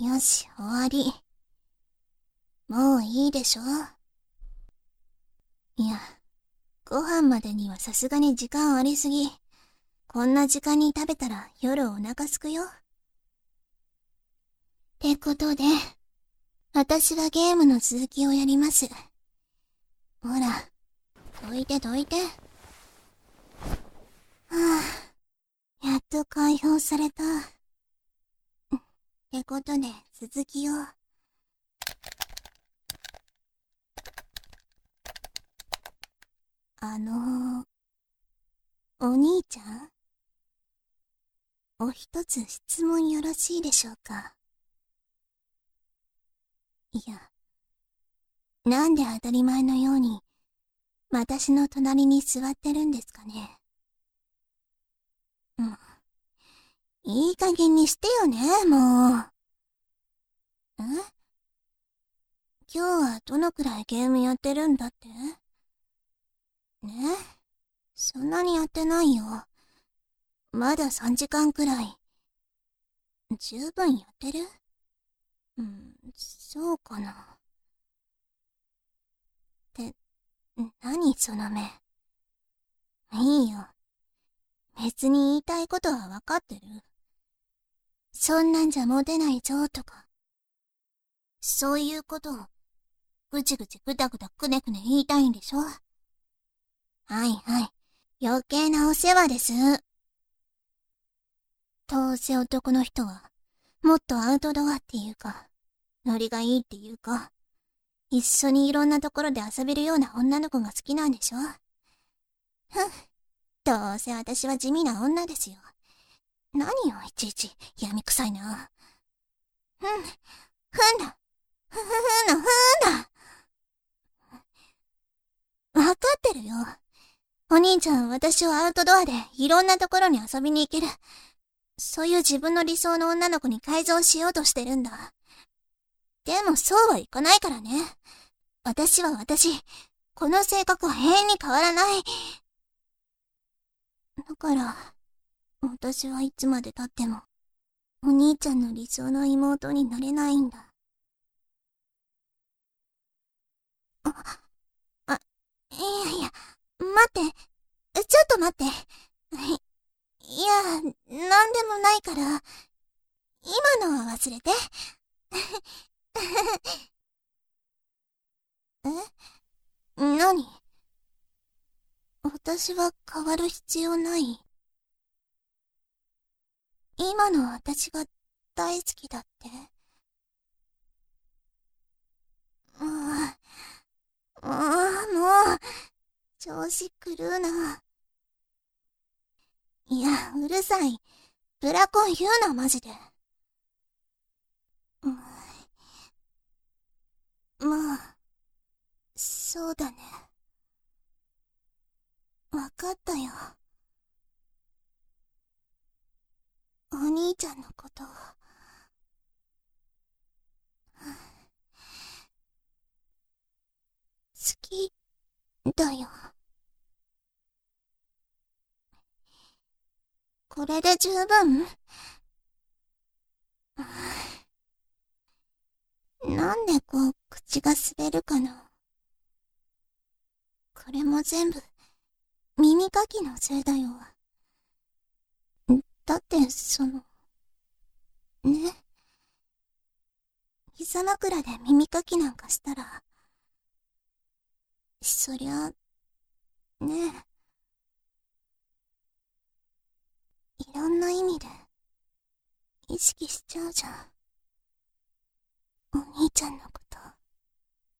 よし、終わり。もういいでしょ。いや、ご飯までにはさすがに時間ありすぎ。こんな時間に食べたら夜お腹すくよ。ってことで、私はゲームの続きをやります。ほら、どいてどいて。はぁ、やっと解放された。ってことで、続きを。お兄ちゃん、お一つ質問よろしいでしょうか。いや、なんで当たり前のように、私の隣に座ってるんですかね。うん。いい加減にしてよね、もう。今日はどのくらいゲームやってるんだってね。そんなにやってないよ。まだ3時間くらい。十分やってる？そうかな。って、何その目。いいよ。別に言いたいことはわかってる。そんなんじゃモテないぞとか。そういうことを、ぐちぐちぐだぐだくねくね言いたいんでしょ。はいはい。余計なお世話です。どうせ男の人は、もっとアウトドアっていうか、ノリがいいっていうか、一緒にいろんなところで遊べるような女の子が好きなんでしょ。ふん。どうせ私は地味な女ですよ。何よ、いちいち、闇臭いな。ふんだ。ふんだ。わかってるよ。お兄ちゃん、私をアウトドアでいろんなところに遊びに行ける。そういう自分の理想の女の子に改造しようとしてるんだ。でもそうはいかないからね。私は私。この性格は永遠に変わらない。だから、私はいつまで経っても、お兄ちゃんの理想の妹になれないんだ。あ、いやいや、待って、ちょっと待って。いや、なんでもないから、今のは忘れて。何？私は変わる必要ない？今の私が大好きだって。もう、調子狂うな。いや、うるさい。ブラコン言うな、マジで。まあ、そうだね。わかったよ。お兄ちゃんのこと。好きだよ。これで十分？なんでこう、口が滑るかな。これも全部、耳かきのせいだよ。だって、ね。膝枕で耳かきなんかしたら、そりゃ、ね。いろんな意味で、意識しちゃうじゃん。お兄ちゃんのこと。